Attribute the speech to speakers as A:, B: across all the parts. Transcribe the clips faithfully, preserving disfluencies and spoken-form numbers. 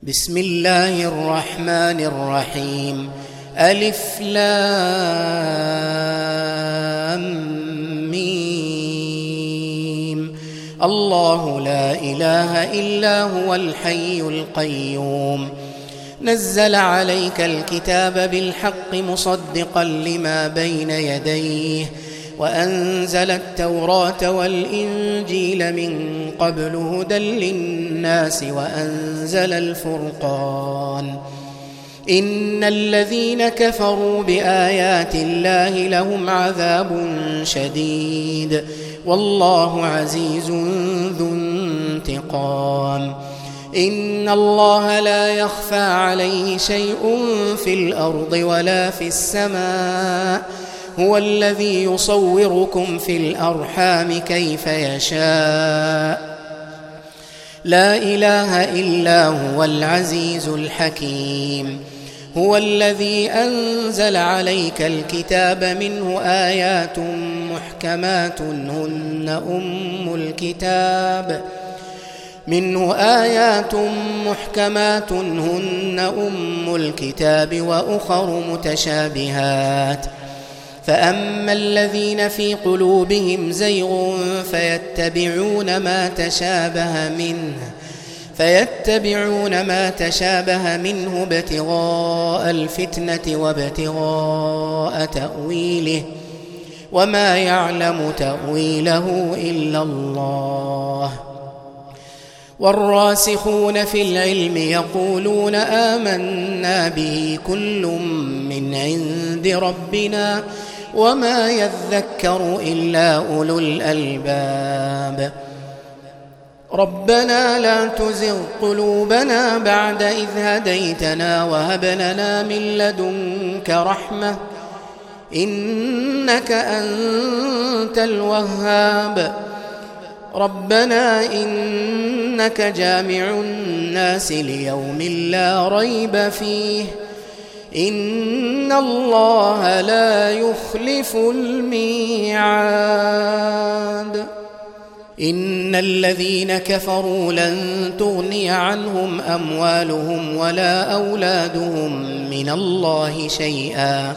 A: بسم الله الرحمن الرحيم. ألف لام ميم. الله لا إله إلا هو الحي القيوم. نزل عليك الكتاب بالحق مصدقا لما بين يديه وأنزل التوراة والإنجيل من قبل هدى للناس وأنزل الفرقان. إن الذين كفروا بآيات الله لهم عذاب شديد والله عزيز ذو انتقام. إن الله لا يخفى عليه شيء في الأرض ولا في السماء. هو الذي يصوركم في الأرحام كيف يشاء. لا إله إلا هو العزيز الحكيم. هو الذي أنزل عليك الكتاب منه آيات محكمات هن أم الكتاب منه آيات محكمات هن أم الكتاب وأخر متشابهات. فأما الذين في قلوبهم زيغ فيتبعون ما تشابه منه فيتبعون ما تشابه منه ابتغاء الفتنة وابتغاء تأويله وما يعلم تأويله إلا الله. والراسخون في العلم يقولون آمنا به كل من عند ربنا وما يذكر إلا أولو الألباب. ربنا لا تزغ قلوبنا بعد إذ هديتنا وهب لنا من لدنك رحمة إنك أنت الوهاب. ربنا إنك جامع الناس ليوم لا ريب فيه إن الله لا يخلف الميعاد. إن الذين كفروا لن تغني عنهم أموالهم ولا أولادهم من الله شيئا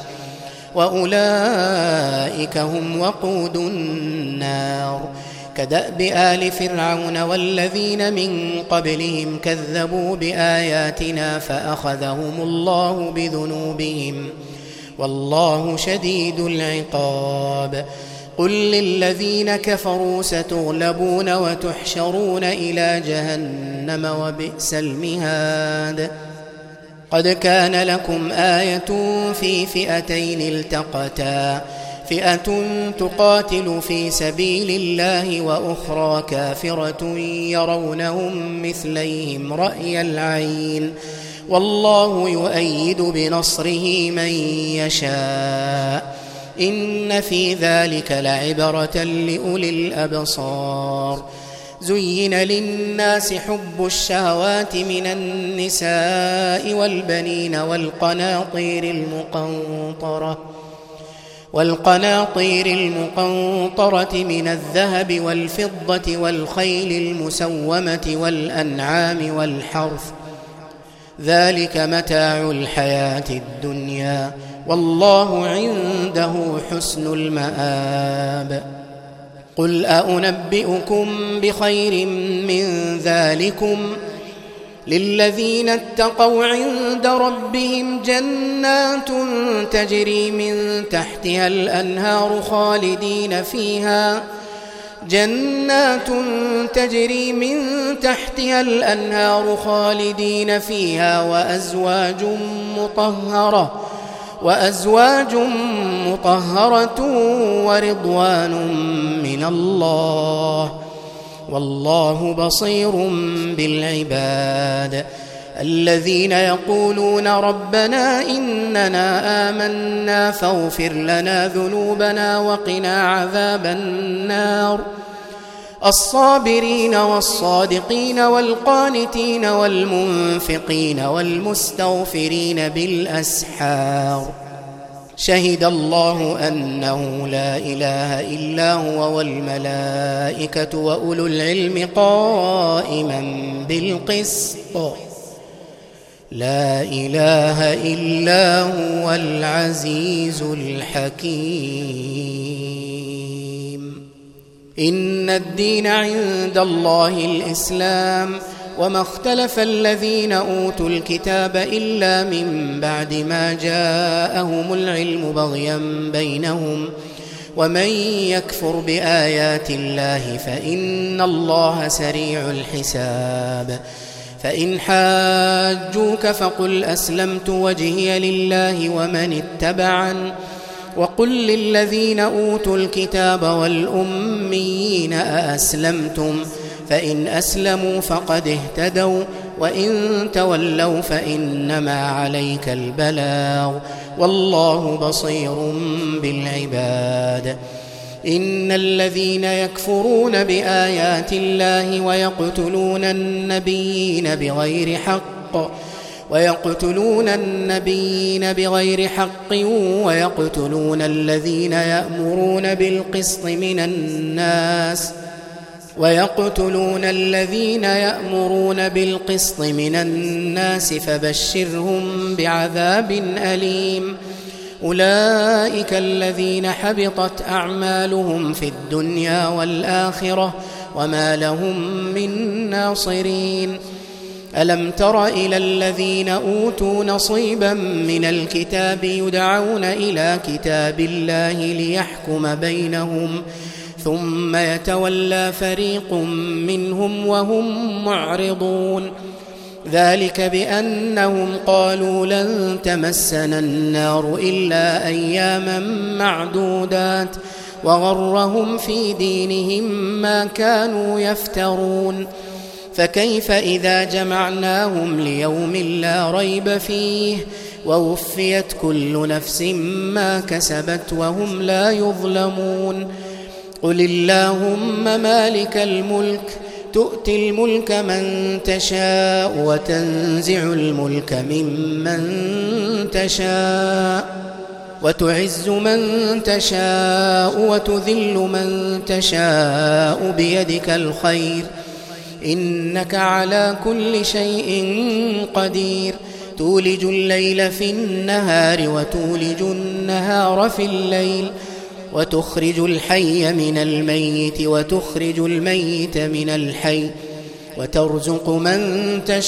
A: وأولئك هم وقود النار. كدأب آل فرعون والذين من قبلهم كذبوا بآياتنا فأخذهم الله بذنوبهم والله شديد العقاب. قل للذين كفروا ستغلبون وتحشرون إلى جهنم وبئس المهاد. قد كان لكم آية في فئتين التقتا فئة تقاتل في سبيل الله وأخرى كافرة يرونهم مثليهم رأي العين والله يؤيد بنصره من يشاء. إن في ذلك لعبرة لأولي الأبصار. زين للناس حب الشهوات من النساء والبنين والقناطير المقنطرة والقناطير المقنطرة من الذهب والفضة والخيل المسومة والأنعام والحرث ذلك متاع الحياة الدنيا والله عنده حسن المآب. قل أنبئكم بخير من ذلكم للذين اتقوا عند ربهم جنات تجري من تحتها الأنهار خالدين فيها جنات تجري من تحتها الأنهار خالدين فيها وأزواج مطهرة وأزواج مطهرة ورضوان من الله والله بصير بالعباد. الذين يقولون ربنا إننا آمنا فاغفر لنا ذنوبنا وقنا عذاب النار. الصابرين والصادقين والقانتين والمنفقين والمستغفرين بالأسحار. شهد الله أنه لا إله إلا هو والملائكة وأولو العلم قائما بالقسط لا إله إلا هو العزيز الحكيم. إن الدين عند الله الإسلام، وما اختلف الذين أوتوا الكتاب إلا من بعد ما جاءهم العلم بغيا بينهم، ومن يكفر بآيات الله فإن الله سريع الحساب. فإن حاجوك فقل أسلمت وجهي لله ومن اتبعن، وقل للذين أوتوا الكتاب والأميين أأسلمتم؟ فإن أسلموا فقد اهتدوا، وإن تولوا فإنما عليك البلاغ، والله بصير بالعباد. إن الذين يكفرون بآيات الله ويقتلون النبيين بغير حق ويقتلون النبيين بغير حق ويقتلون الذين يأمرون بالقسط من الناس ويقتلون الذين يأمرون بالقسط من الناس فبشرهم بعذاب أليم. أولئك الذين حبطت أعمالهم في الدنيا والآخرة وما لهم من ناصرين. ألم تر إلى الذين أوتوا نصيبا من الكتاب يدعون إلى كتاب الله ليحكم بينهم ثم يتولى فريق منهم وهم معرضون؟ ذلك بأنهم قالوا لن تمسنا النار إلا أياما معدودات، وغرهم في دينهم ما كانوا يفترون. فكيف إذا جمعناهم ليوم لا ريب فيه ووفيت كل نفس ما كسبت وهم لا يظلمون؟ قل اللهم مالك الملك تؤتي الملك من تشاء وتنزع الملك ممن تشاء وتعز من تشاء وتذل من تشاء بيدك الخير إنك على كل شيء قدير. تولج الليل في النهار وتولج النهار في الليل وتخرج الحي من الميت وتخرج الميت من الحي وترزق من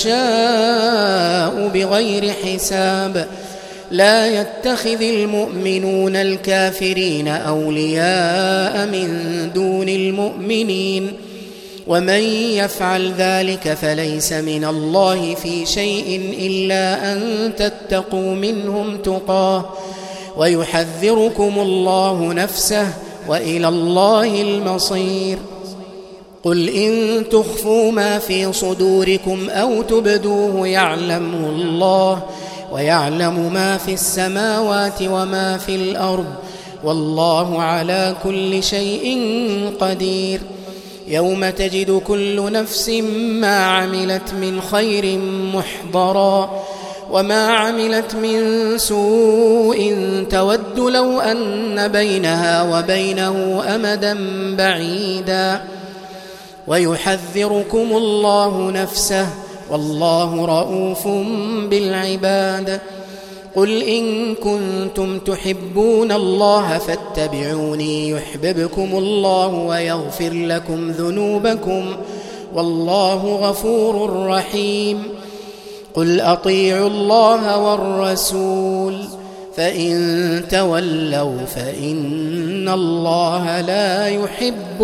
A: تشاء بغير حساب. لا يتخذ المؤمنون الكافرين أولياء من دون المؤمنين، ومن يفعل ذلك فليس من الله في شيء إلا أن تتقوا منهم تقاه، ويحذركم الله نفسه وإلى الله المصير. قل إن تخفوا ما في صدوركم أو تبدوه يعلمه الله، ويعلم ما في السماوات وما في الأرض، والله على كل شيء قدير. يوم تجد كل نفس ما عملت من خير محضرا وما عملت من سوء تود لو أن بينها وبينه أمدا بعيدا، ويحذركم الله نفسه والله رؤوف بالعباد. قل إن كنتم تحبون الله فاتبعوني يحببكم الله ويغفر لكم ذنوبكم والله غفور رحيم. قل أطيعوا الله والرسول فإن تولوا فإن الله لا يحب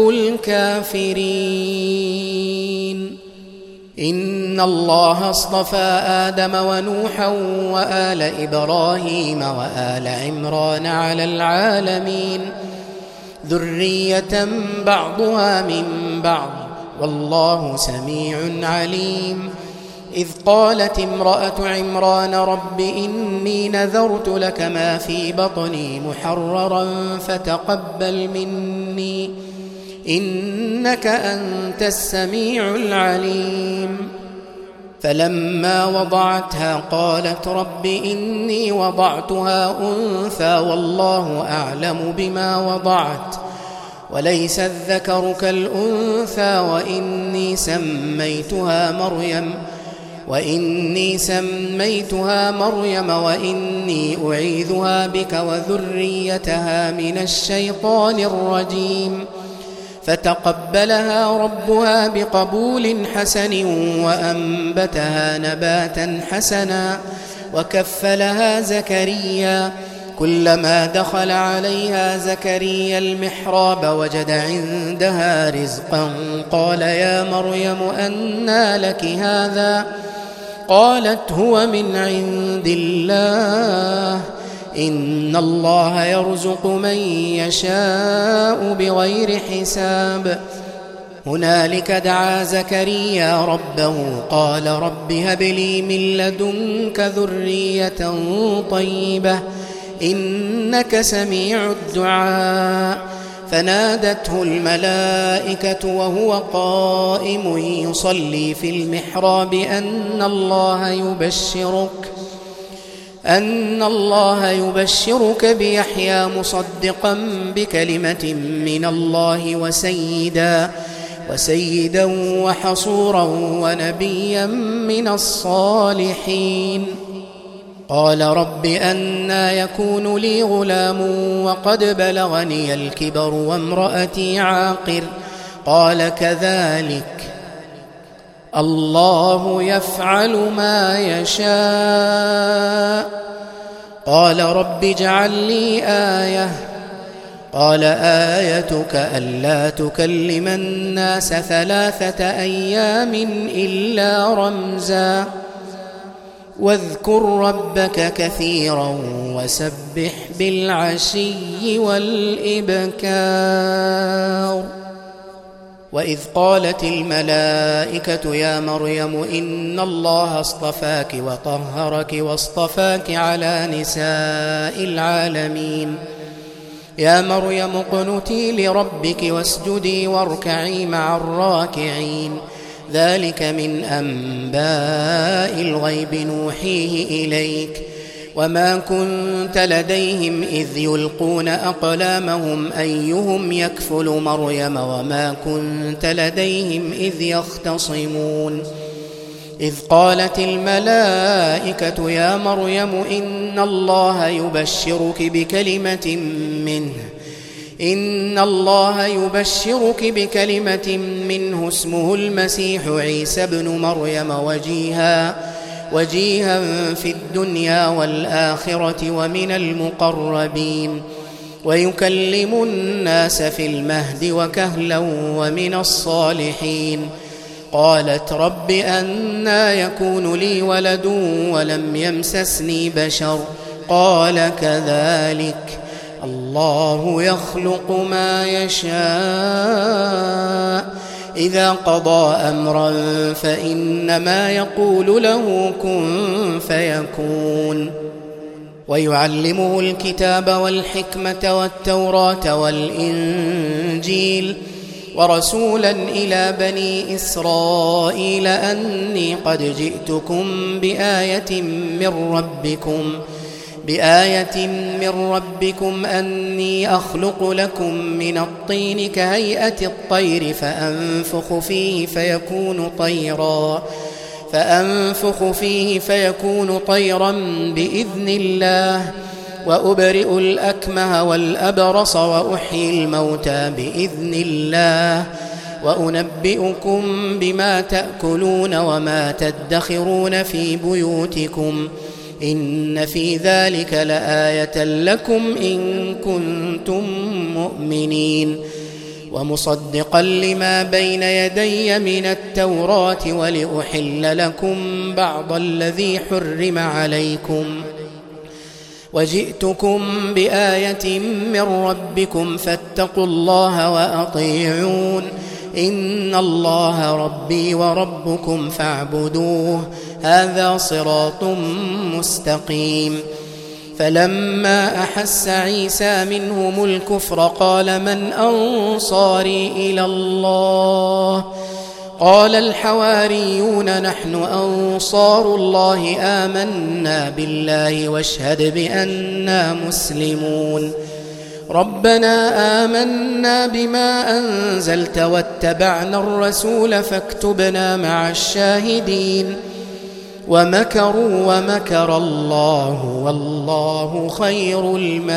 A: الكافرين. إن الله اصطفى آدم ونوحا وآل إبراهيم وآل عمران على العالمين ذرية بعضها من بعض والله سميع عليم. إذ قالت امرأة عمران رب إني نذرت لك ما في بطني محررا فتقبل مني إنك أنت السميع العليم. فلما وضعتها قالت رب إني وضعتها أنثى والله أعلم بما وضعت وليس الذكر كالأنثى وإني سميتها مريم وإني سميتها مريم وإني أعيذها بك وذريتها من الشيطان الرجيم فتقبلها ربها بقبول حسن وأنبتها نباتا حسنا وكفلها زكريا كلما دخل عليها زكريا المحراب وجد عندها رزقا قال يا مريم أنى لك هذا قالت هو من عند الله إن الله يرزق من يشاء بغير حساب هنالك دعا زكريا ربه قال رب هب لي من لدنك ذرية طيبة إنك سميع الدعاء فنادته الملائكة وهو قائم يصلي في المحراب أن الله يبشرك أن الله يبشرك بيحيى مصدقا بكلمة من الله وسيدا وسيدا وحصورا ونبيا من الصالحين قال رب أنى يكون لي غلام وقد بلغني الكبر وامرأتي عاقر قال كذلك الله يفعل ما يشاء قال رب اجعل لي آية قال آيتك ألا تكلم الناس ثلاثة أيام إلا رمزا واذكر ربك كثيرا وسبح بالعشي والإبكار وإذ قالت الملائكة يا مريم إن الله اصطفاك وطهرك واصطفاك على نساء العالمين يا مريم اقنتي لربك واسجدي واركعي مع الراكعين ذلك من أنباء الغيب نوحيه إليك وما كنت لديهم إذ يلقون أقلامهم أيهم يكفل مريم وما كنت لديهم إذ يختصمون إذ قالت الملائكة يا مريم إن الله يبشرك بكلمة منه إن الله يبشرك بكلمة منه اسمه المسيح عيسى ابن مريم وجيها وجيها في الدنيا والآخرة ومن المقربين ويكلم الناس في المهد وكهلا ومن الصالحين قالت رب أنى يكون لي ولد ولم يمسسني بشر قال كذلك الله يخلق ما يشاء إذا قضى أمرا فإنما يقول له كن فيكون ويعلمه الكتاب والحكمة والتوراة والإنجيل ورسولا إلى بني إسرائيل أني قد جئتكم بآية من ربكم بآية من ربكم أني أخلق لكم من الطين كهيئة الطير فأنفخ فيه فيكون طيرا فأنفخ فيه فيكون طيرا بإذن الله وأبرئ الأكمه والأبرص وأحيي الموتى بإذن الله وأنبئكم بما تأكلون وما تدخرون في بيوتكم إن في ذلك لآية لكم إن كنتم مؤمنين ومصدقا لما بين يدي من التوراة ولأحل لكم بعض الذي حرم عليكم وجئتكم بآية من ربكم فاتقوا الله وأطيعون إن الله ربي وربكم فاعبدوه هذا صراط مستقيم فلما أحس عيسى منهم الكفر قال من أنصاري إلى الله قال الحواريون نحن أنصار الله آمنا بالله واشهد بأننا مسلمون ربنا آمنا بما أنزلت واتبعنا الرسول فاكتبنا مع الشاهدين ومكروا ومكر الله والله خير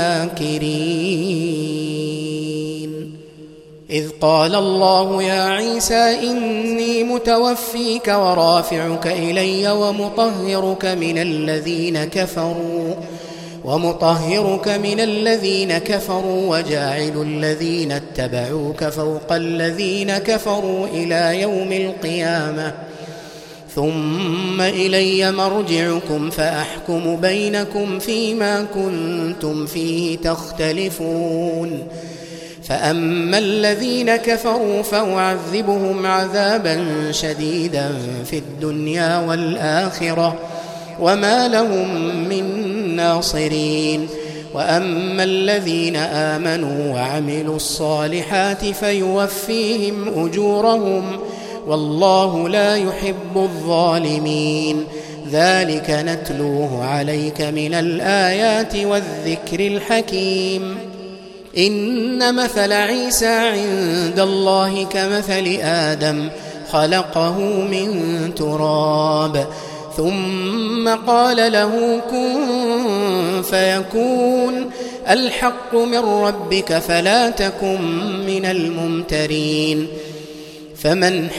A: الماكرين. إذ قال الله يا عيسى إني متوفيك ورافعك إلي ومطهرك من الذين كفروا ومطهرك من الذين كفروا وجاعل الذين اتبعوك فوق الذين كفروا إلى يوم القيامة ثم إلي مرجعكم فأحكم بينكم فيما كنتم فيه تختلفون. فأما الذين كفروا فأعذبهم عذابا شديدا في الدنيا والآخرة وما لهم من ناصرين. وأما الذين آمنوا وعملوا الصالحات فيوفيهم أجورهم والله لا يحب الظالمين. ذلك نتلوه عليك من الآيات والذكر الحكيم. إن مثل عيسى عند الله كمثل آدم خلقه من تراب ثم قال له كن فيكون. الحق من ربك فلا تكن من الممترين. فمن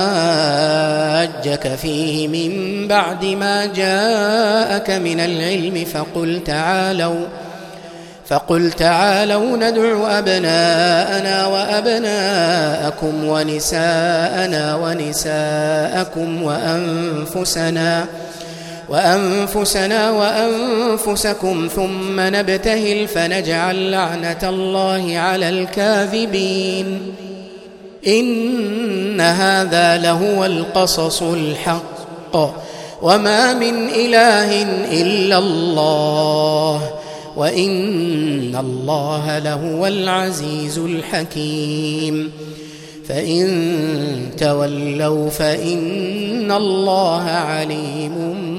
A: حاجك فيه من بعد ما جاءك من العلم فقل تعالوا فقل تعالوا ندع أبناءنا وأبناءكم ونساءنا ونساءكم وأنفسنا وأنفسنا وأنفسكم ثم نبتهل فنجعل لعنة الله على الكاذبين. إن هذا لهو القصص الحق وما من إله إلا الله وإن الله لهو العزيز الحكيم. فإن تولوا فإن الله عليم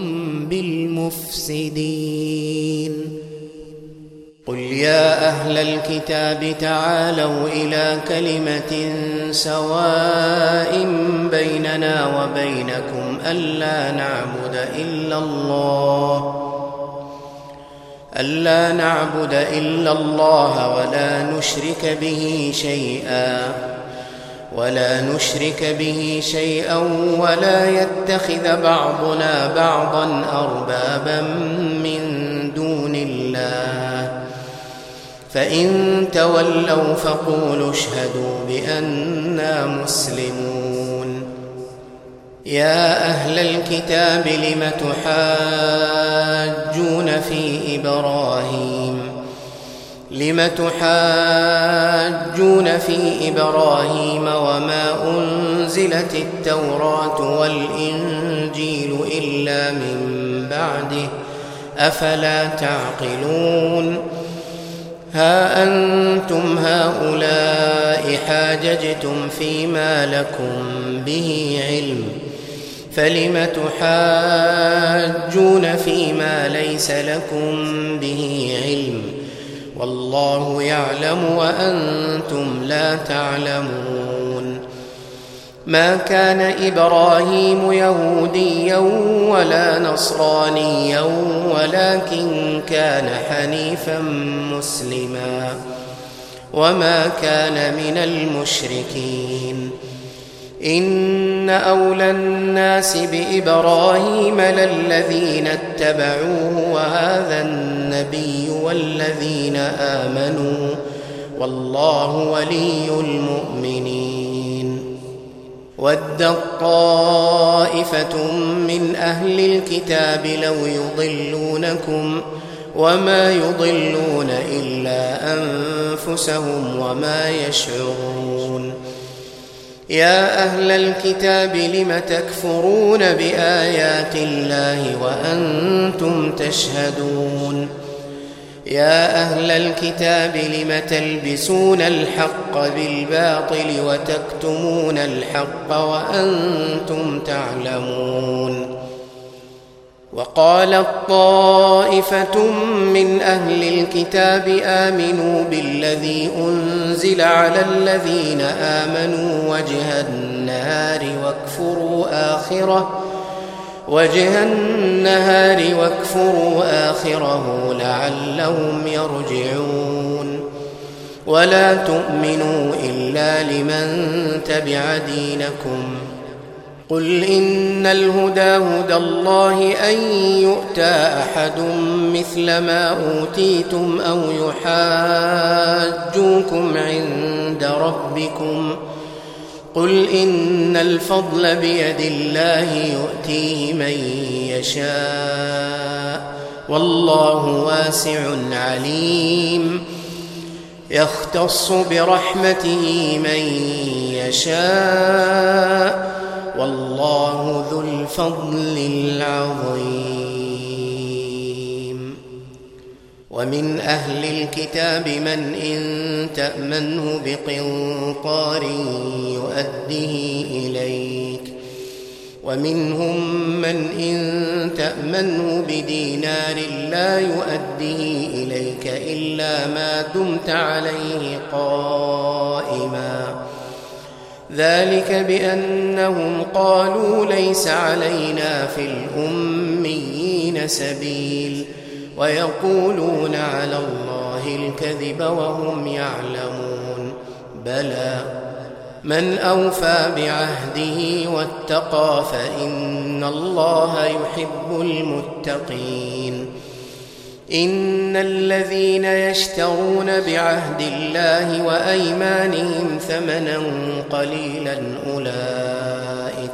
A: بالمفسدين. قل يا أهل الكتاب تعالوا إلى كلمة سواء بيننا وبينكم ألا نعبد إلا الله ألا نعبد إلا الله ولا نشرك به شيئا ولا نشرك به شيئا ولا يتخذ بعضنا بعضا أربابا من دون الله. فإن تولوا فقولوا اشهدوا بأننا مسلمون. يا أهل الكتاب لم تحاجون في إبراهيم لم تحاجون في إبراهيم وما أنزلت التوراة والإنجيل إلا من بعده أفلا تعقلون. ها أنتم هؤلاء حاججتم فيما لكم به علم فلم تحاجون فيما ليس لكم به علم والله يعلم وأنتم لا تعلمون. ما كان إبراهيم يهوديا ولا نصرانيا ولكن كان حنيفا مسلما وما كان من المشركين. إن أولى الناس بإبراهيم للذين اتبعوه وهذا النبي والذين آمنوا والله ولي المؤمنين. ودت طائفة من أهل الكتاب لو يضلونكم وما يضلون إلا أنفسهم وما يشعرون. يا أهل الكتاب لم تكفرون بآيات الله وأنتم تشهدون. يا أهل الكتاب لم تلبسون الحق بالباطل وتكتمون الحق وأنتم تعلمون. وقالت طائفة من أهل الكتاب آمنوا بالذي أنزل على الذين آمنوا وجه النهار واكفروا آخره وجه النهار واكفروا آخره لعلهم يرجعون ولا تؤمنوا إلا لمن تبع دينكم قل إن الهدى هدى الله أن يؤتى أحد مثل ما أوتيتم أو يحاجوكم عند ربكم قل إن الفضل بيد الله يؤتيه من يشاء والله واسع عليم يختص برحمته من يشاء والله ذو الفضل العظيم ومن أهل الكتاب من إن تأمنه بقنطار يؤديه إليك ومنهم من إن تأمنه بدينار لا يؤديه إليك إلا ما دمت عليه قائما ذلك بأنهم قالوا ليس علينا في الأميين سبيل ويقولون على الله الكذب وهم يعلمون بلى من أوفى بعهده واتقى فإن الله يحب المتقين إن الذين يشترون بعهد الله وأيمانهم ثمنا قليلا أولئك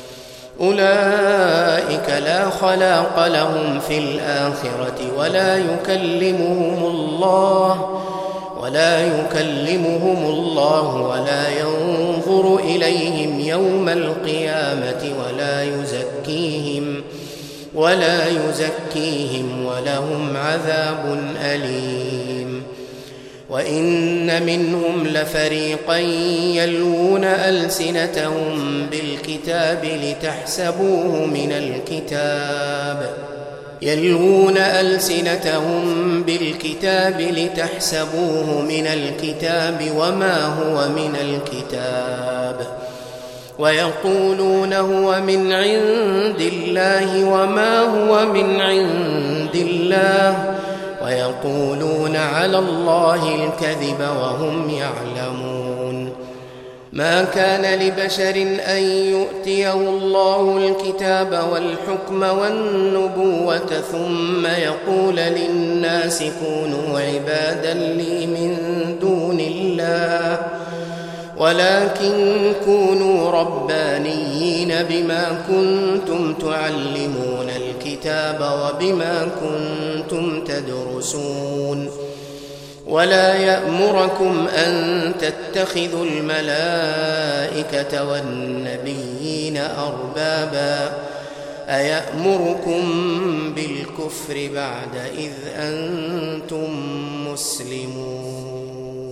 A: أولئك لا خلاق لهم في الآخرة ولا يكلمهم الله ولا يكلمهم الله ولا ينظر إليهم يوم القيامة ولا يزكيهم ولا يزكيهم ولهم عذاب أليم وإن منهم لفريقا يلوون ألسنتهم بالكتاب لتحسبوه من الكتاب يلوون ألسنتهم بالكتاب لتحسبوه من الكتاب وما هو من الكتاب ويقولون هو من عند الله وما هو من عند الله ويقولون على الله الكذب وهم يعلمون ما كان لبشر أن يؤتيه الله الكتاب والحكم والنبوة ثم يقول للناس كونوا عبادا لي من دون الله ولكن كونوا ربانيين بما كنتم تعلمون الكتاب وبما كنتم تدرسون ولا يأمركم أن تتخذوا الملائكة والنبيين أربابا أيأمركم بالكفر بعد إذ أنتم مسلمون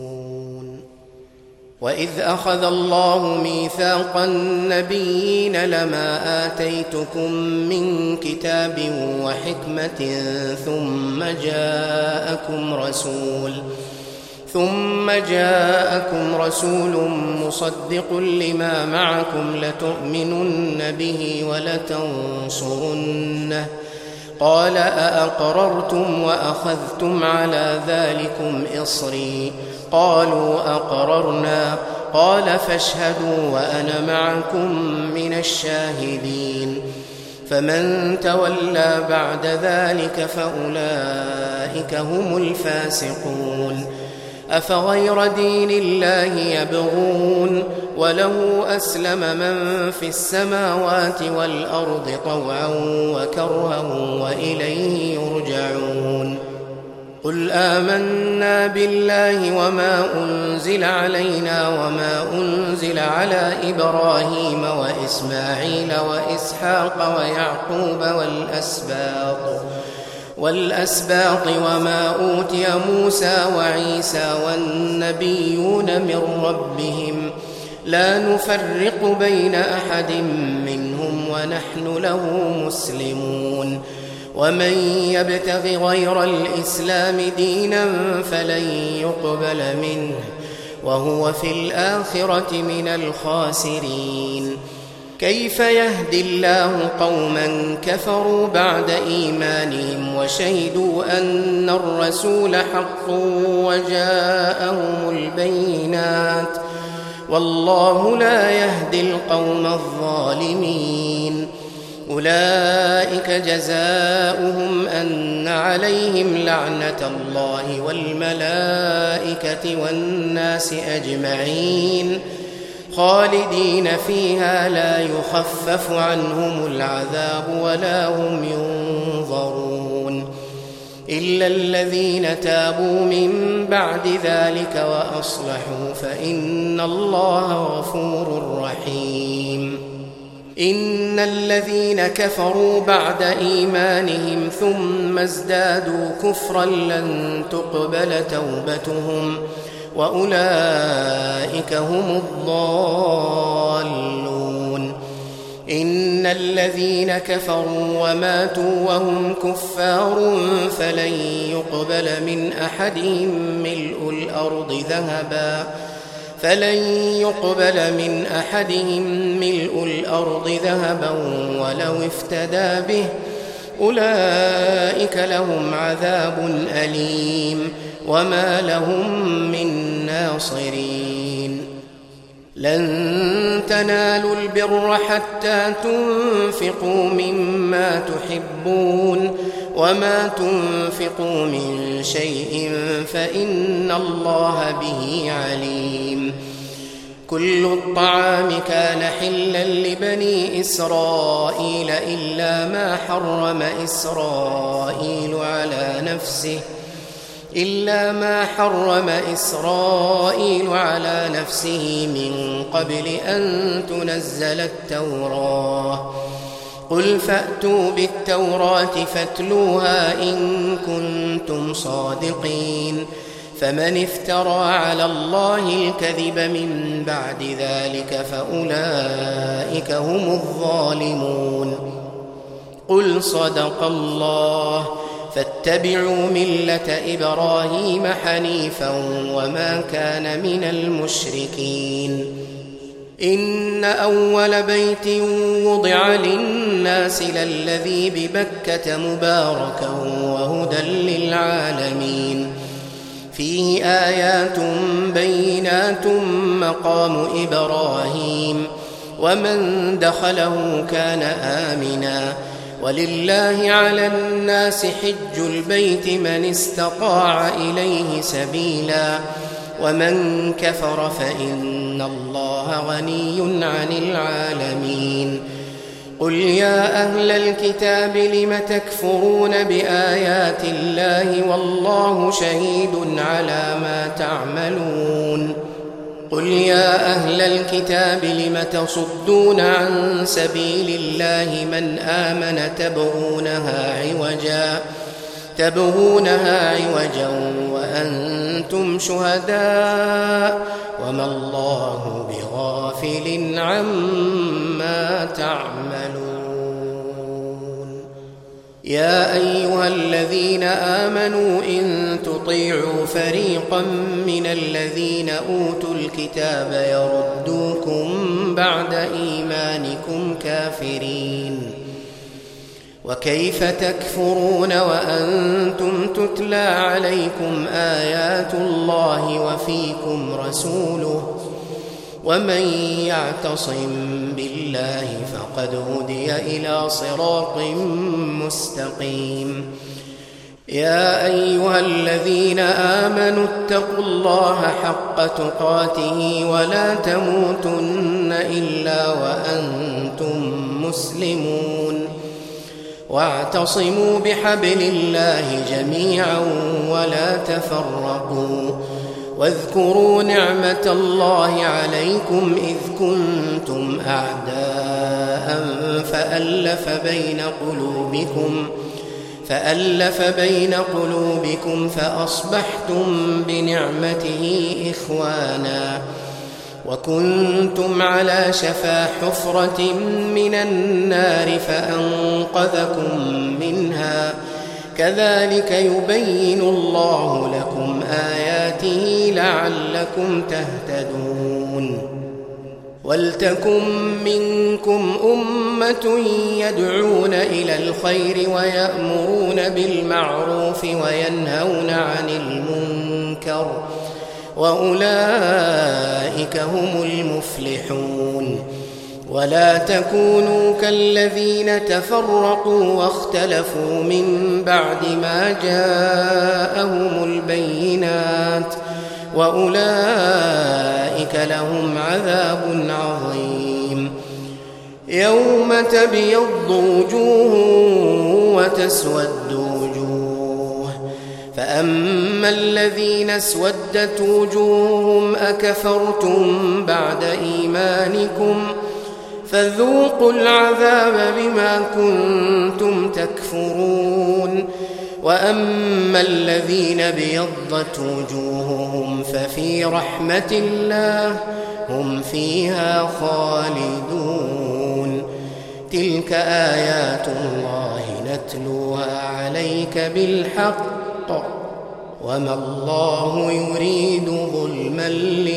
A: وإذ أخذ الله ميثاق النبيين لما آتيتكم من كتاب وحكمة ثم جاءكم رسول ثم جاءكم رسول مصدق لما معكم لتؤمنن به ولتنصرنه قال أأقررتم وأخذتم على ذلكم إصري قالوا أقررنا قال فاشهدوا وأنا معكم من الشاهدين فمن تولى بعد ذلك فأولئك هم الفاسقون أفغير دين الله يبغون وله أسلم من في السماوات والأرض طوعا وكرها وإليه يرجعون قل آمنا بالله وما أنزل علينا وما أنزل على إبراهيم وإسماعيل وإسحاق ويعقوب والأسباط والأسباط وما أوتي موسى وعيسى والنبيون من ربهم لا نفرق بين أحد منهم ونحن له مسلمون ومن يبتغ غير الإسلام دينا فلن يقبل منه وهو في الآخرة من الخاسرين كيف يهدي الله قوما كفروا بعد إيمانهم وشهدوا أن الرسول حق وجاءهم البينات والله لا يهدي القوم الظالمين. أولئك جزاؤهم أن عليهم لعنة الله والملائكة والناس أجمعين خالدين فيها لا يخفف عنهم العذاب ولا هم ينظرون إلا الذين تابوا من بعد ذلك وأصلحوا فإن الله غفور رحيم. إن الذين كفروا بعد إيمانهم ثم ازدادوا كفرا لن تقبل توبتهم وأولئك هم الضالون. إن الذين كفروا وماتوا وهم كفار فلن يقبل من أحدهم ملء الأرض ذهبا فلن يقبل من أحدهم ملء الأرض ذهبا ولو افتدى به أولئك لهم عذاب أليم وما لهم من ناصرين. لن تنالوا البر حتى تنفقوا مما تحبون وما تنفقوا من شيء فإن الله به عليم. كل الطعام كان حلا لبني إسرائيل إلا ما حرم إسرائيل على نفسه إلا ما حرم إسرائيل على نفسه من قبل أن تنزل التوراة. قل فأتوا بالتوراة فاتلوها إن كنتم صادقين. فمن افترى على الله الكذب من بعد ذلك فأولئك هم الظالمون. قل صدق الله فاتبعوا ملة إبراهيم حنيفا وما كان من المشركين. إن أول بيت وضع للناس للذي ببكة مباركا وهدى للعالمين فيه آيات بينات مقام إبراهيم ومن دخله كان آمنا ولله على الناس حج البيت من استطاع إليه سبيلا ومن كفر فإن الله غني عن العالمين. قل يا أهل الكتاب لم تكفرون بآيات الله والله شهيد على ما تعملون. قل يا أهل الكتاب لم تصدون عن سبيل الله من آمن تبغونها عوجا تبغونها عوجا وأنتم شهداء وما الله بغافل عما تعملون. يا أيها الذين آمنوا إن تطيعوا فريقا من الذين أوتوا الكتاب يردوكم بعد إيمانكم كافرين وكيف تكفرون وأنتم تتلى عليكم آيات الله وفيكم رسوله ومن يعتصم بالله فقد هدي إلى صراط مستقيم. يا أيها الذين آمنوا اتقوا الله حق تقاته ولا تموتن إلا وأنتم مسلمون واعتصموا بحبل الله جميعا ولا تفرقوا واذكروا نعمة الله عليكم إذ كنتم أعداء فألف بين قلوبكم فألف بين قلوبكم فأصبحتم بنعمته إخوانا وكنتم على شفا حفرة من النار فأنقذكم منها كذلك يبين الله لكم آياته لعلكم تهتدون. ولتكن منكم أمة يدعون إلى الخير ويأمرون بالمعروف وينهون عن المنكر وأولئك هم المفلحون. ولا تكونوا كالذين تفرقوا واختلفوا من بعد ما جاءهم البينات وأولئك لهم عذاب عظيم. يوم تبيض وجوه وتسود وجوه، فأما الذين اسودت وجوههم أكفرتم بعد إيمانكم فذوقوا العذاب بما كنتم تكفرون. وأما الذين ابيضت وجوههم ففي رحمة الله هم فيها خالدون. تلك آيات الله نتلوها عليك بالحق وما الله يريد ظلما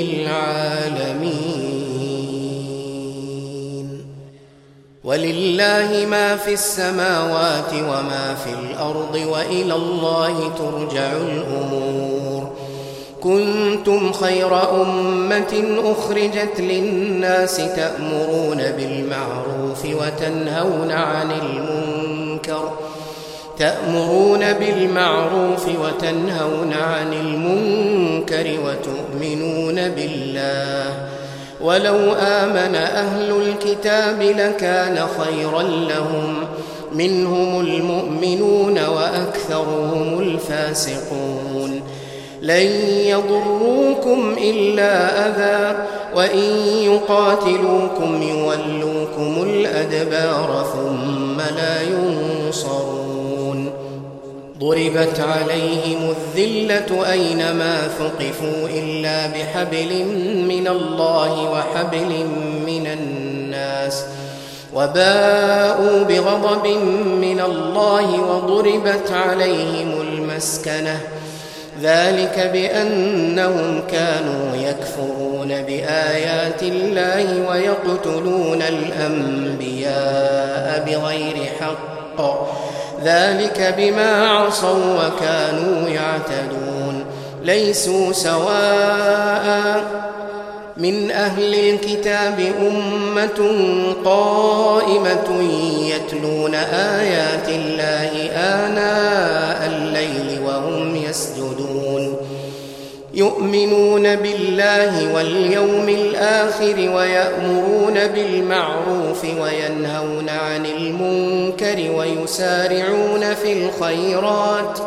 A: للعالمين. ولله ما في السماوات وما في الأرض وإلى الله ترجع الأمور. كنتم خير أمة أخرجت للناس تأمرون بالمعروف وتنهون عن المنكر تأمرون بالمعروف وتنهون عن المنكر وتؤمنون بالله. ولو آمن أهل الكتاب لكان خيرا لهم، منهم المؤمنون وأكثرهم الفاسقون. لن يضروكم إلا أذى وإن يقاتلوكم يولوكم الأدبار ثم لا ينصرون. ضربت عليهم الذلة أينما ثقفوا إلا بحبل من الله وحبل من الناس وباءوا بغضب من الله وضربت عليهم المسكنة ذلك بأنهم كانوا يكفرون بآيات الله ويقتلون الأنبياء بغير حق ذلك بما عصوا وكانوا يعتدون. ليسوا سواء من أهل الكتاب أمة قائمة يتلون آيات الله آناء الليل وهم يسجدون يؤمنون بالله واليوم الآخر ويأمرون بالمعروف وينهون عن المنكر ويسارعون في الخيرات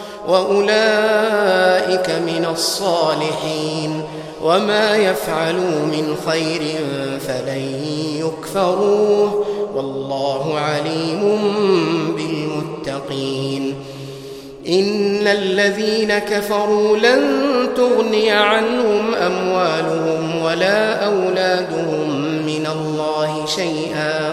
A: وأولئك من الصالحين. وما يفعلوا من خير فلن يكفروه والله عليم بالمتقين. إن الذين كفروا لن تغني عنهم أموالهم ولا أولادهم من الله شيئا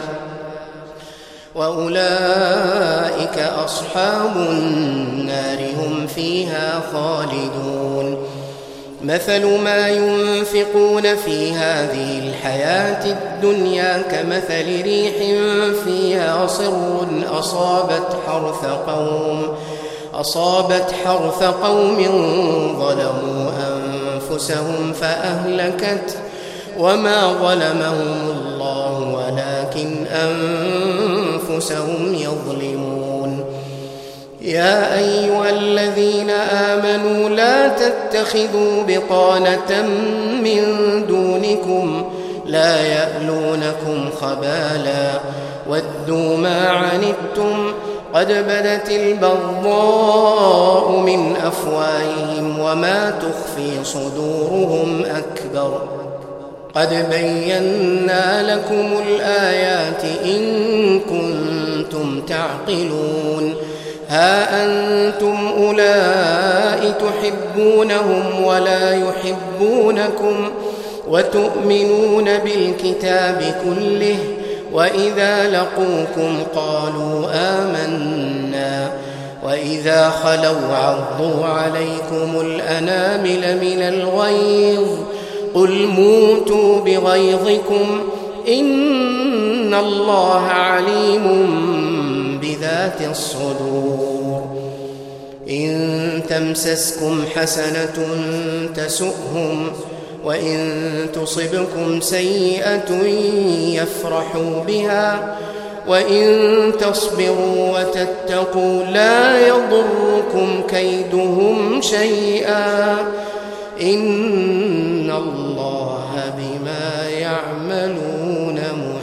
A: وأولئك أصحاب النار هم فيها خالدون. مثل ما ينفقون في هذه الحياة الدنيا كمثل ريح فيها صر أصابت حرث قوم أصابت حرث قوم ظلموا أنفسهم فأهلكت وما ظلمهم الله ولكن أنفسهم يظلمون. يا أيها الذين آمنوا لا تتخذوا بطانة من دونكم لا يألونكم خبالا ودوا ما عنتم قد بدت البغضاء من أفواههم وما تخفي صدورهم أكبر. قد بينا لكم الآيات إن كنتم تعقلون. ها أنتم أولئك تحبونهم ولا يحبونكم وتؤمنون بالكتاب كله وإذا لقوكم قالوا آمنا وإذا خلوا عضوا عليكم الأنامل من الغيظ قل موتوا بغيظكم إن الله عليم بذات الصدور. إن تمسسكم حسنة تسؤهم وإن تصبكم سيئة يفرحوا بها وإن تصبروا وتتقوا لا يضركم كيدهم شيئا إن الله بما يعملون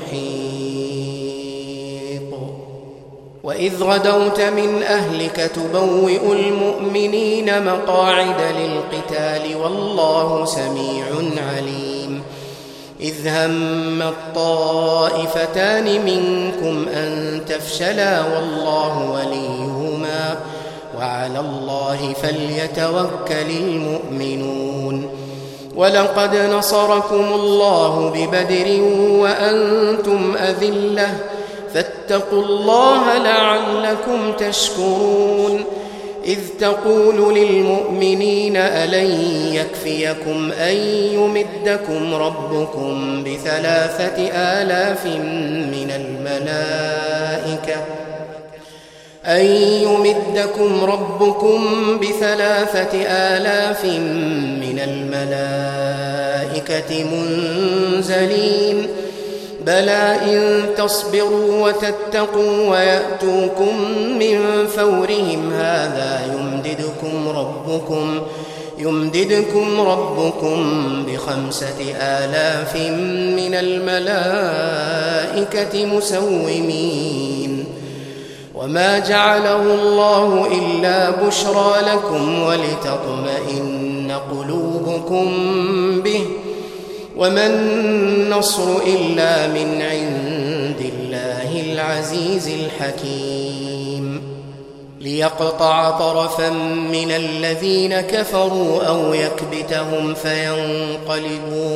A: محيط. وإذ غدوت من أهلك تبوئ المؤمنين مقاعد للقتال والله سميع عليم. إذ هم الطائفتان منكم أن تفشلا والله وليهما وعلى الله فليتوكل المؤمنون. ولقد نصركم الله ببدر وأنتم أذلة فاتقوا الله لعلكم تشكرون. إذ تقول للمؤمنين ألن يكفيكم أن يمدكم ربكم بثلاثة آلاف من الملائكة أن يمدكم ربكم بثلاثة آلاف من الملائكة منزلين بلى إن تصبروا وتتقوا ويأتوكم من فورهم هذا يمددكم ربكم يمددكم ربكم بخمسة آلاف من الملائكة مسومين. وما جعله الله إلا بشرى لكم ولتطمئن قلوبكم به وما النصر إلا من عند الله العزيز الحكيم. ليقطع طرفا من الذين كفروا أو يكبتهم فينقلبوا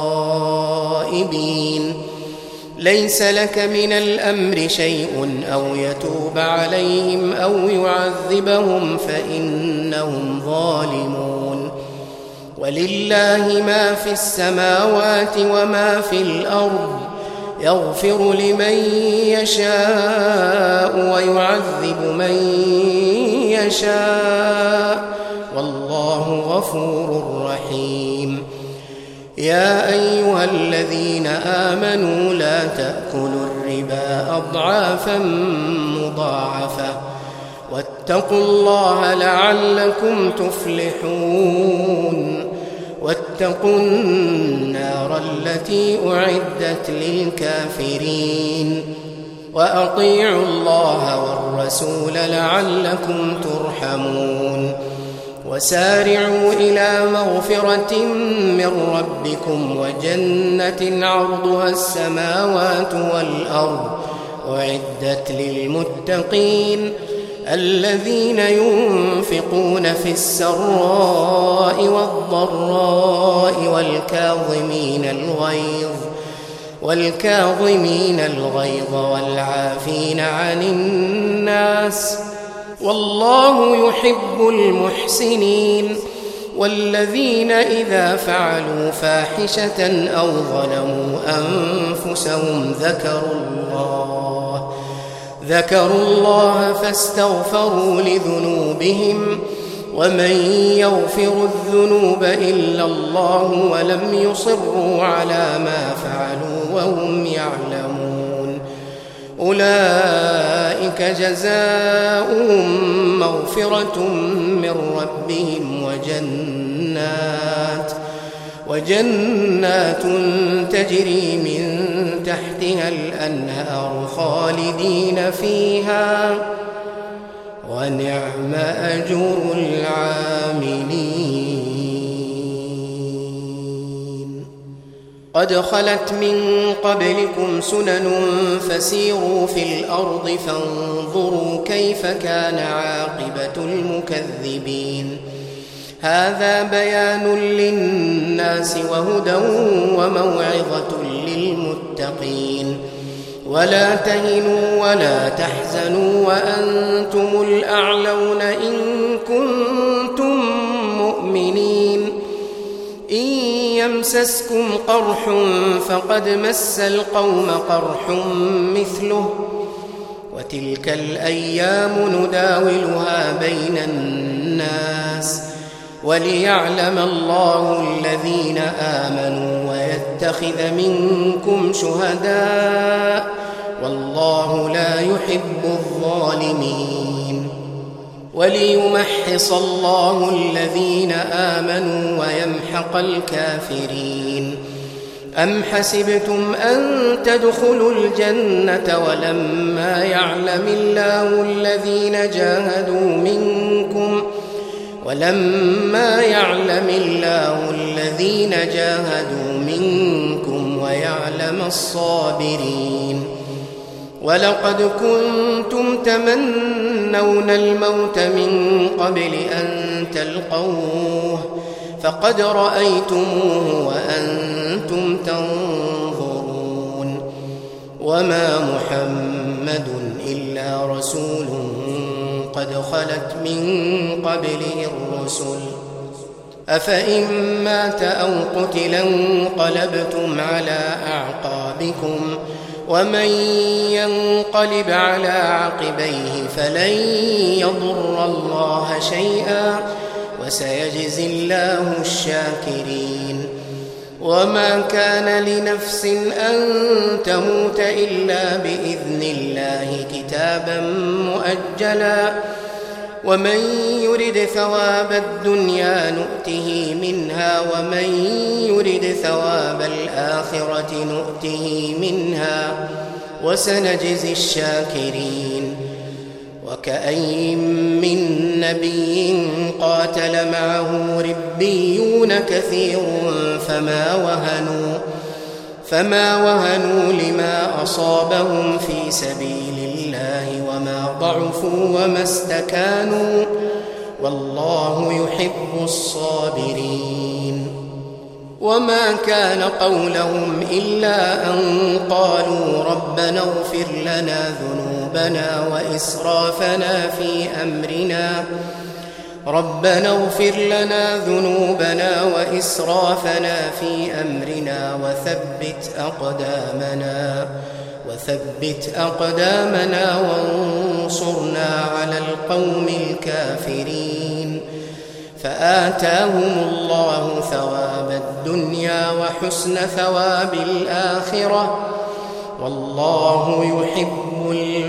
A: خائبين. ليس لك من الأمر شيء أو يتوب عليهم أو يعذبهم فإنهم ظالمون. ولله ما في السماوات وما في الأرض يغفر لمن يشاء ويعذب من يشاء والله غفور رحيم. يا أيها الذين آمنوا لا تأكلوا الربا أضعافا مضاعفة واتقوا الله لعلكم تفلحون. واتقوا النار التي أعدت للكافرين وأطيعوا الله والرسول لعلكم ترحمون. وسارعوا إلى مغفرة من ربكم وجنة عرضها السماوات والأرض أعدت للمتقين الذين ينفقون في السراء والضراء والكاظمين الغيظ والكاظمين الغيظ والعافين عن الناس والله يحب المحسنين. والذين إذا فعلوا فاحشة أو ظلموا أنفسهم ذكروا الله ذكروا الله فاستغفروا لذنوبهم ومن يغفر الذنوب إلا الله ولم يصروا على ما فعلوا وهم يعلمون أولئك جزاؤهم مغفرة من ربهم وجنات وجنات تجري من تحتها الأنهار خالدين فيها ونعم أجر العاملين. قد خلت من قبلكم سنن فسيروا في الأرض فانظروا كيف كان عاقبة المكذبين. هذا بيان للناس وهدى وموعظة للمتقين. ولا تهنوا ولا تحزنوا وأنتم الأعلون إن كنتم مؤمنين. إن يمسسكم قرح فقد مس القوم قرح مثله وتلك الأيام نداولها بين الناس وليعلم الله الذين آمنوا ويتخذ منكم شهداء والله لا يحب الظالمين وليمحص الله الذين آمنوا ويمحق الكافرين أم حسبتم أن تدخلوا الجنة ولما يعلم الله الذين جاهدوا منكم ولما يعلم الله الذين جاهدوا منكم ويعلم الصابرين ولقد كنتم تمنون الموت من قبل أن تلقوه فقد رأيتموه وأنتم تنظرون وما محمد إلا رسول قد خلت من قبله الرسل أفإن مات أو قتل انقلبتم على أعقابكم ومن ينقلب على عقبيه فلن يضر الله شيئا وسيجزي الله الشاكرين وما كان لنفس أن تموت إلا بإذن الله كتابا مؤجلا ومن يرد ثواب الدنيا نؤته منها ومن يرد ثواب الآخرة نؤته منها وسنجزي الشاكرين وكأين من نبي قاتل معه ربيون كثير فما وهنوا فما وهنوا لما أصابهم في سبيل الله وما ضعفوا وما استكانوا والله يحب الصابرين وما كان قولهم إلا أن قالوا ربنا اغفر لنا ذنوبنا وإسرافنا في أمرنا ربنا اغفر لنا ذنوبنا وإسرافنا في أمرنا وثبت أقدامنا وثبت أقدامنا وانصرنا على القوم الكافرين فآتاهم الله ثواب الدنيا وحسن ثواب الآخرة والله يحب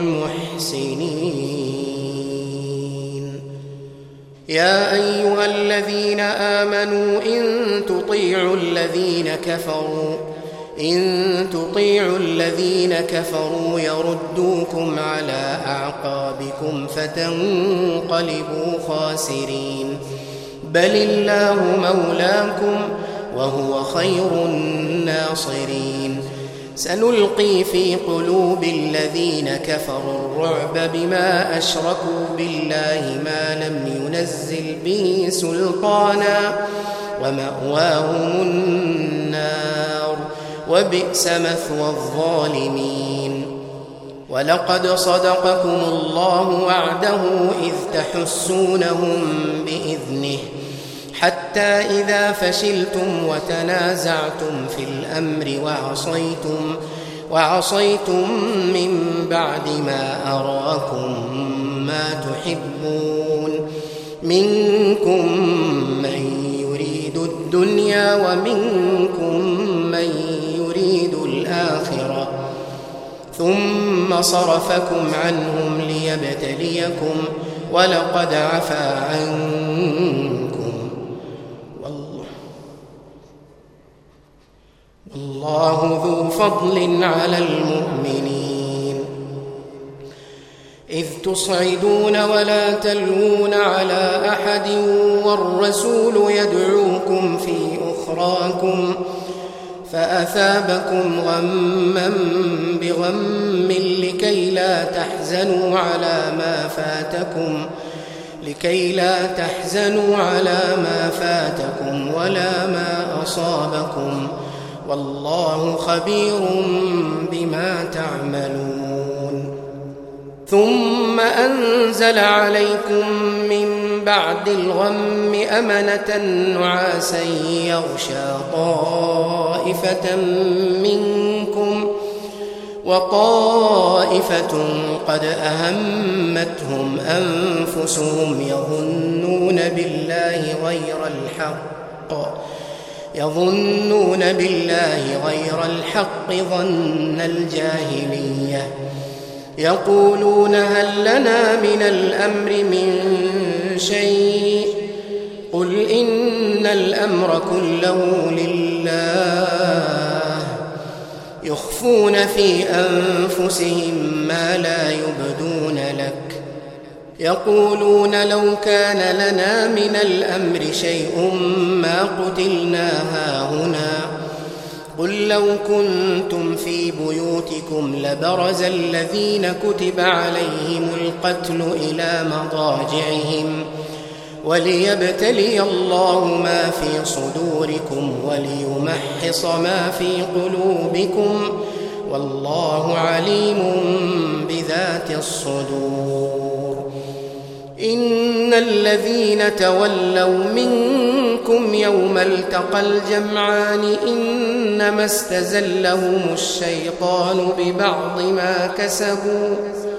A: المحسنين يا أيها الذين آمنوا إن تطيعوا الذين كفروا إن تطيعوا الذين كفروا يردوكم على أعقابكم فتنقلبوا خاسرين بل الله مولاكم وهو خير الناصرين سنلقي في قلوب الذين كفروا الرعب بما أشركوا بالله ما لم ينزل به سلطانا ومأواهم النار وبئس مثوى الظالمين ولقد صدقكم الله وعده إذ تحسونهم بإذنه حتى إذا فشلتم وتنازعتم في الأمر وعصيتم وعصيتم من بعد ما أراكم ما تحبون منكم من يريد الدنيا ومنكم من يريد الآخرة ثم صرفكم عنهم ليبتليكم ولقد عفا عنكم والله ذو فضل على المؤمنين إذ تصعدون ولا تلوون على أحد والرسول يدعوكم في أخراكم فأثابكم غما بغم لكي لا تحزنوا على ما فاتكم لكي لا تحزنوا على ما فاتكم ولا ما أصابكم والله خبير بما تعملون ثم أنزل عليكم من بعد الغم أمنة نعاسا يغشى طائفة منكم وطائفة قد أهمتهم أنفسهم يظنون بالله غير الحق يظنون بالله غير الحق ظن الجاهلية يقولون هل لنا من الأمر من شيء قل إن الأمر كله لله يخفون في أنفسهم ما لا يبدون لك يقولون لو كان لنا من الأمر شيء ما قتلنا هاهنا قل لو كنتم في بيوتكم لبرز الذين كتب عليهم القتل إلى مضاجعهم وليبتلي الله ما في صدوركم وليمحص ما في قلوبكم والله عليم بذات الصدور. إن الذين تولوا منكم يوم التقى الجمعان إنما استزلهم الشيطان ببعض ما كسبوا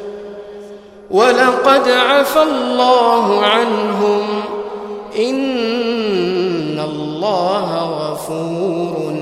A: ولقد عفى الله عنهم إن الله غفور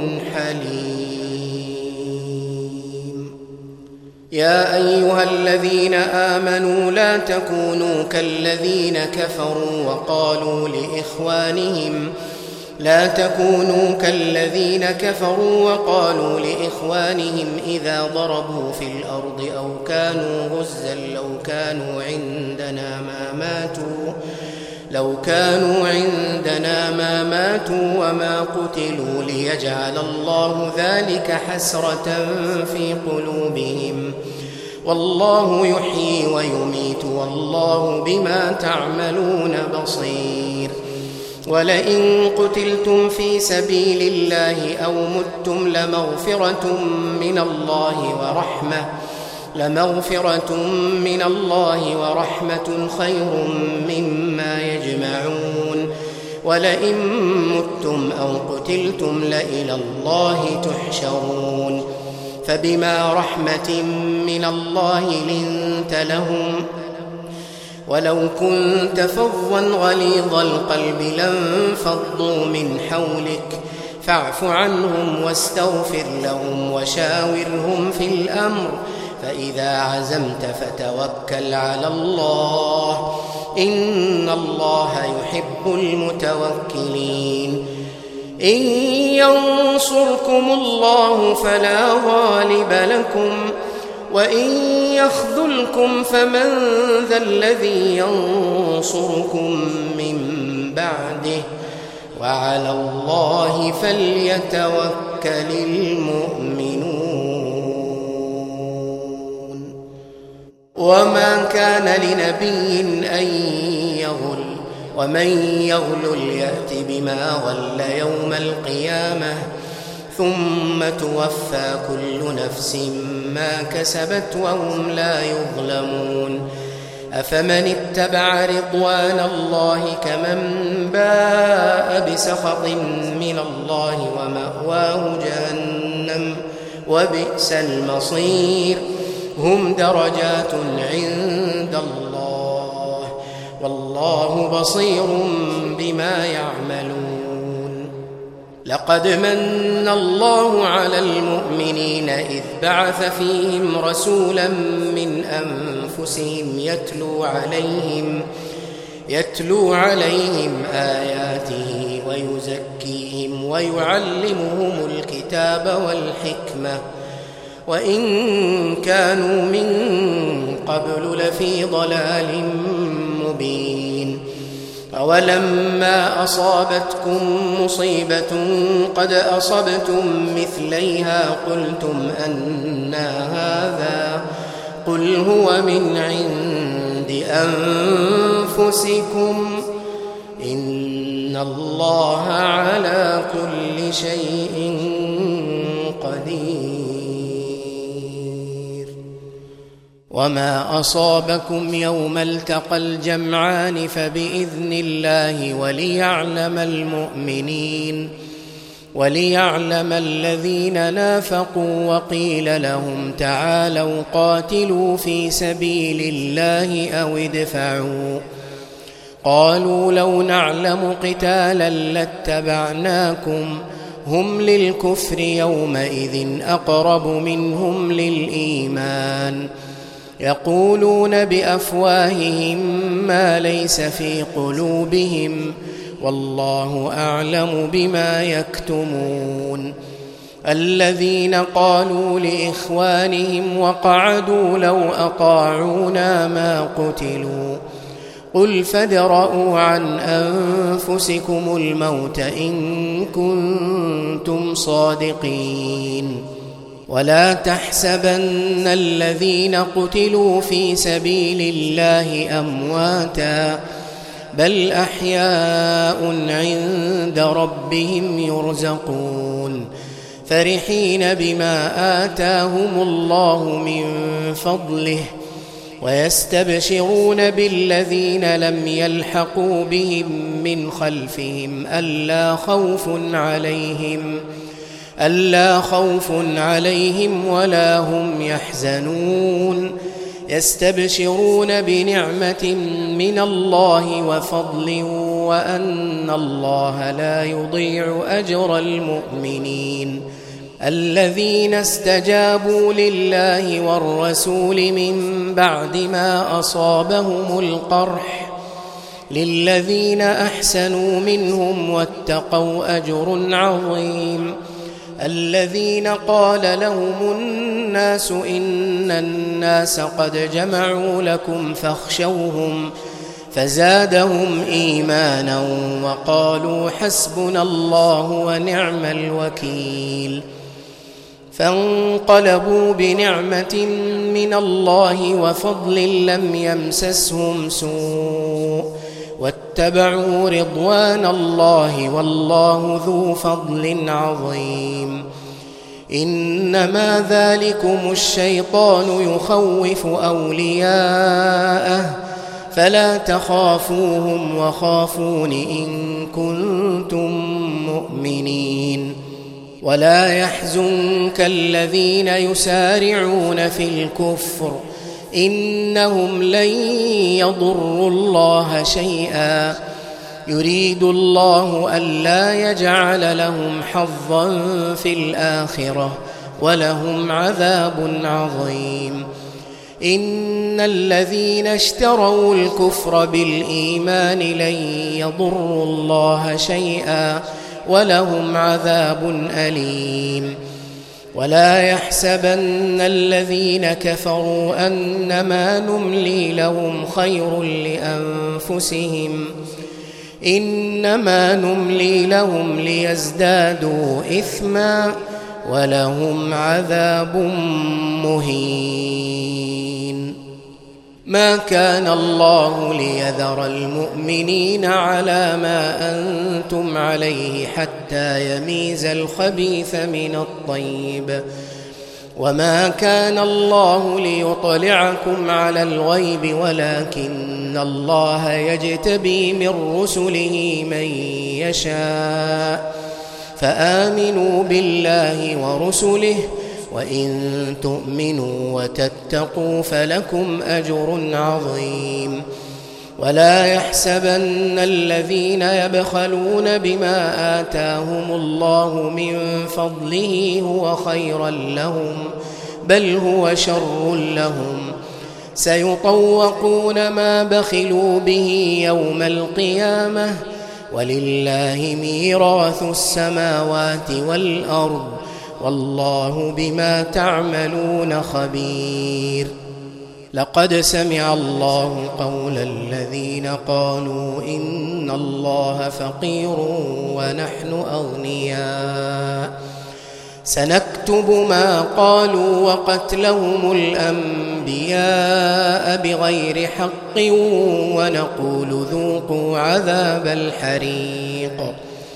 A: حليم. يا أيها الذين آمنوا لا تكونوا كالذين كفروا وقالوا لإخوانهم لا تكونوا كالذين كفروا وقالوا لإخوانهم إذا ضربوا في الأرض أو كانوا غزا لو كانوا عندنا ما ماتوا لو كانوا عندنا ما ماتوا وما قتلوا ليجعل الله ذلك حسرة في قلوبهم والله يحيي ويميت والله بما تعملون بصير. ولئن قتلتم في سبيل الله أو متم لمغفرة من الله ورحمة لمغفرة من الله ورحمة خير مما يجمعون. ولئن متم أو قتلتم لإلى الله تحشرون. فبما رحمة من الله لنت لهم ولو كنت فظا غليظ القلب لانفضوا من حولك فاعف عنهم واستغفر لهم وشاورهم في الأمر فإذا عزمت فتوكل على الله إن الله يحب المتوكلين. إن ينصركم الله فلا غالب لكم وإن يخذلكم فمن ذا الذي ينصركم من بعده وعلى الله فليتوكل المؤمنون. وما كان لنبي أن يغل ومن يغل يأت بما غل يوم القيامة ثم توفى كل نفس ما كسبت وهم لا يظلمون. أفمن اتبع رضوان الله كمن باء بسخط من الله ومأواه جهنم وبئس المصير. هم درجات عند الله والله بصير بما يعملون. لقد من الله على المؤمنين إذ بعث فيهم رسولا من أنفسهم يتلو عليهم يتلو عليهم آياته ويزكيهم ويعلمهم الكتاب والحكمة وإن كانوا من قبل لفي ضلال مبين. أولما أصابتكم مصيبة قد أصبتم مثليها قلتم أنى هذا قل هو من عند أنفسكم إن الله على كل شيء قدير. وما أصابكم يوم التقى الجمعان فبإذن الله وليعلم المؤمنين وليعلم الذين نافقوا. وقيل لهم تعالوا قاتلوا في سبيل الله أو ادفعوا. قالوا لو نعلم قتالا لاتبعناكم هم للكفر يومئذ أقرب منهم للإيمان يقولون بأفواههم ما ليس في قلوبهم والله أعلم بما يكتمون. الذين قالوا لإخوانهم وقعدوا لو أطاعونا ما قتلوا قل فادرءوا عن أنفسكم الموت إن كنتم صادقين. ولا تحسبن الذين قتلوا في سبيل الله أمواتا بل أحياء عند ربهم يرزقون فرحين بما آتاهم الله من فضله ويستبشرون بالذين لم يلحقوا بهم من خلفهم ألا خوف عليهم ألا خوف عليهم ولا هم يحزنون يستبشرون بنعمة من الله وفضل وأن الله لا يضيع أجر المؤمنين. الذين استجابوا لله والرسول من بعد ما أصابهم القرح للذين أحسنوا منهم واتقوا أجر عظيم. الذين قال لهم الناس إن الناس قد جمعوا لكم فاخشوهم فزادهم إيمانا وقالوا حسبنا الله ونعم الوكيل. فانقلبوا بنعمة من الله وفضل لم يمسسهم سوء واتبعوا رضوان الله والله ذو فضل عظيم. إنما ذلكم الشيطان يخوف أولياءه فلا تخافوهم وخافون إن كنتم مؤمنين. ولا يحزنك الذين يسارعون في الكفر إنهم لن يضروا الله شيئا يريد الله ألا يجعل لهم حظا في الآخرة ولهم عذاب عظيم. إن الذين اشتروا الكفر بالإيمان لن يضروا الله شيئا ولهم عذاب أليم. ولا يحسبن الذين كفروا أنما نملي لهم خير لأنفسهم إنما نملي لهم ليزدادوا إثما ولهم عذاب مهين. ما كان الله ليذر المؤمنين على ما أنتم عليه حتى يميز الخبيث من الطيب وما كان الله ليطلعكم على الغيب ولكن الله يجتبي من رسله من يشاء فآمنوا بالله ورسله وإن تؤمنوا وتتقوا فلكم أجر عظيم. ولا يحسبن الذين يبخلون بما آتاهم الله من فضله هو خيرا لهم بل هو شر لهم سيطوقون ما بخلوا به يوم القيامة ولله ميراث السماوات والأرض والله بما تعملون خبير. لقد سمع الله قول الذين قالوا إن الله فقير ونحن أغنياء سنكتب ما قالوا وقتلهم الأنبياء بغير حق ونقول ذوقوا عذاب الحريق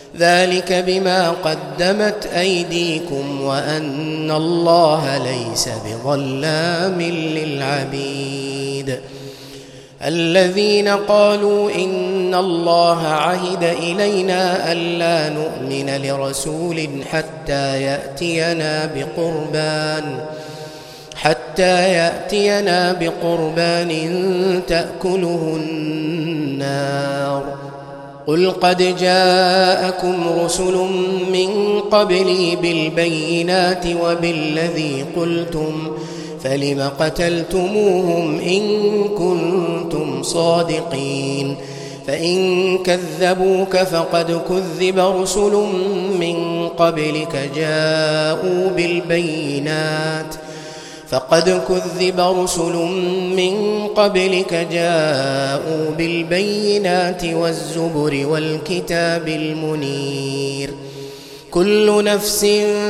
A: ذلك بما قدمت أيديكم وأن الله ليس بظلام للعبيد. الذين قالوا إن الله عهد إلينا ألا نؤمن لرسول حتى يأتينا بقربان حتى يأتينا بقربان تأكله النار. قل قد جاءكم رسل من قبلي بالبينات وبالذي قلتم فلم قتلتموهم إن كنتم صادقين. فإن كذبوك فقد كذب رسل من قبلك جاءوا بالبينات فقد كذب رسل من قبلك جاءوا بالبينات والزبر والكتاب المنير. كل نفس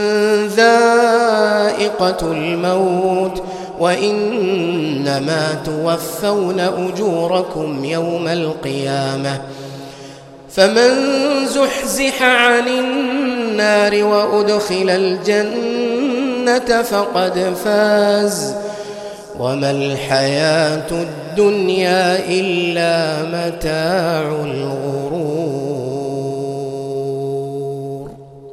A: ذائقة الموت وإنما توفون أجوركم يوم القيامة. فمن زحزح عن النار وأدخل الجنة فقد فاز وما الحياة الدنيا إلا متاع الغرور.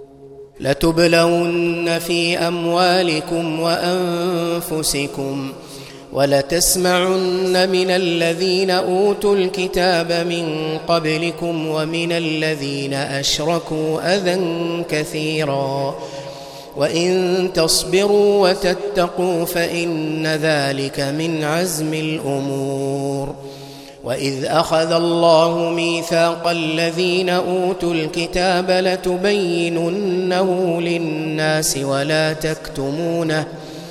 A: لتبلون في أموالكم وأنفسكم ولتسمعن من الذين أوتوا الكتاب من قبلكم ومن الذين أشركوا أذى كثيرا وإن تصبروا وتتقوا فإن ذلك من عزم الأمور. وإذ أخذ الله ميثاق الذين أوتوا الكتاب لتبيننه للناس ولا تكتمونه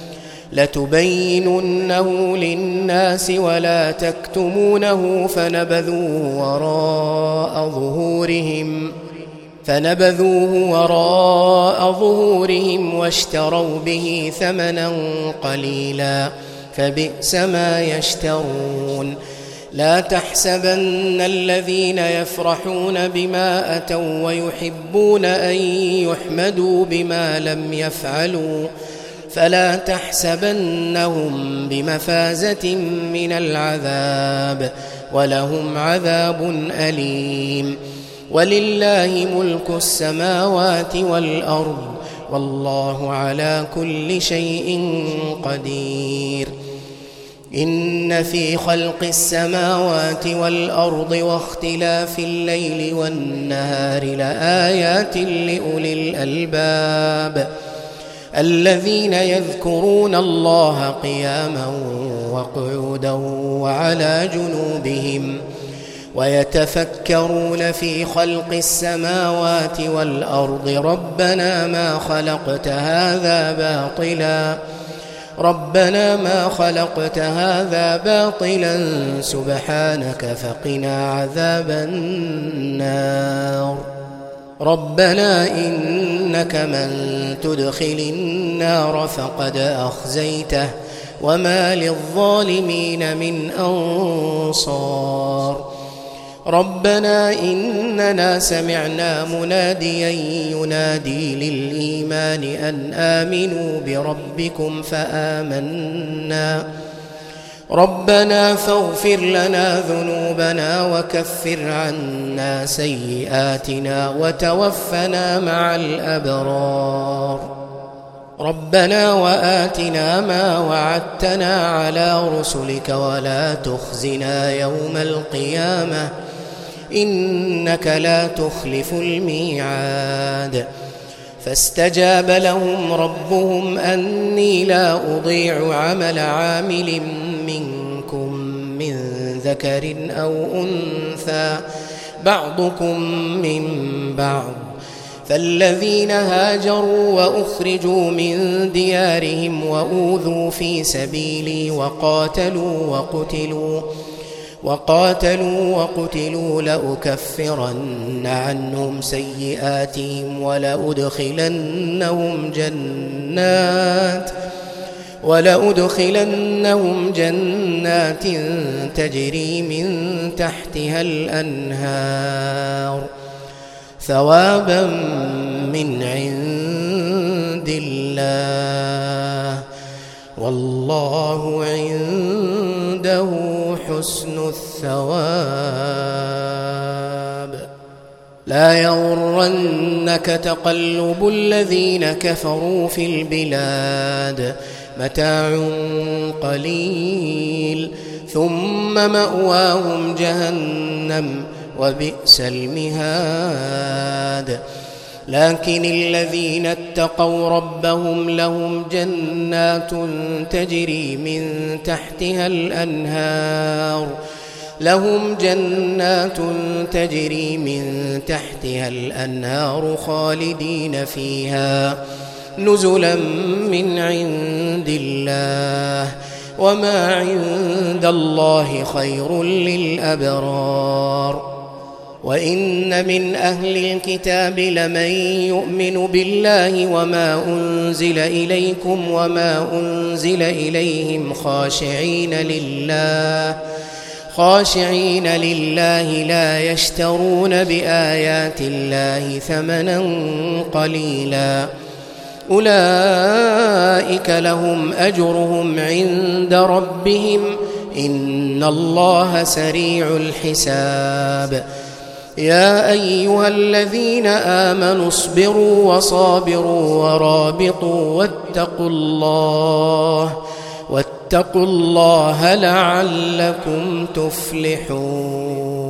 A: لتبيننه للناس ولا تكتمونه فنبذوه وراء ظهورهم فنبذوه وراء ظهورهم واشتروا به ثمنا قليلا فبئس ما يشترون. لا تحسبن الذين يفرحون بما أتوا ويحبون أن يحمدوا بما لم يفعلوا فلا تحسبنهم بمفازة من العذاب ولهم عذاب أليم. ولله ملك السماوات والأرض والله على كل شيء قدير. إن في خلق السماوات والأرض واختلاف الليل والنهار لآيات لأولي الألباب الذين يذكرون الله قياما وقعودا وعلى جنوبهم ويتفكرون في خلق السماوات والأرض ربنا ما خلقت هذا باطلا ربنا ما خلقت هذا باطلا سبحانك فقنا عذاب النار. ربنا إنك من تدخل النار فقد أخزيته وما للظالمين من أنصار. ربنا إننا سمعنا مناديا ينادي للإيمان أن آمنوا بربكم فآمنا ربنا فاغفر لنا ذنوبنا وكفر عنا سيئاتنا وتوفنا مع الأبرار. ربنا وآتنا ما وعدتنا على رسلك ولا تخزنا يوم القيامة إنك لا تخلف الميعاد. فاستجاب لهم ربهم أني لا أضيع عمل عامل منكم من ذكر أو أنثى بعضكم من بعض. فالذين هاجروا وأخرجوا من ديارهم وأوذوا في سبيلي وقاتلوا وقتلوا وقاتلوا وقتلوا لأكفرن عنهم سيئاتهم ولأدخلنهم جنات ولأدخلنهم جنات تجري من تحتها الأنهار ثوابا من عند الله والله عنده حسن الثواب. لا يغرنك تقلب الذين كفروا في البلاد متاع قليل ثم مأواهم جهنم وبئس المهاد. لكن الذين اتقوا ربهم لهم جنات تجري من تحتها الأنهار لهم جنات تجري من تحتها الأنهار خالدين فيها نزلا من عند الله وما عند الله خير للأبرار. وإن من أهل الكتاب لمن يؤمن بالله وما أنزل إليكم وما أنزل إليهم خاشعين لله خاشعين لله لا يشترون بآيات الله ثمنا قليلا أولئك لهم أجرهم عند ربهم إن الله سريع الحساب. يا أيها الذين آمنوا اصبروا وصابروا ورابطوا واتقوا الله واتقوا الله لعلكم تفلحون.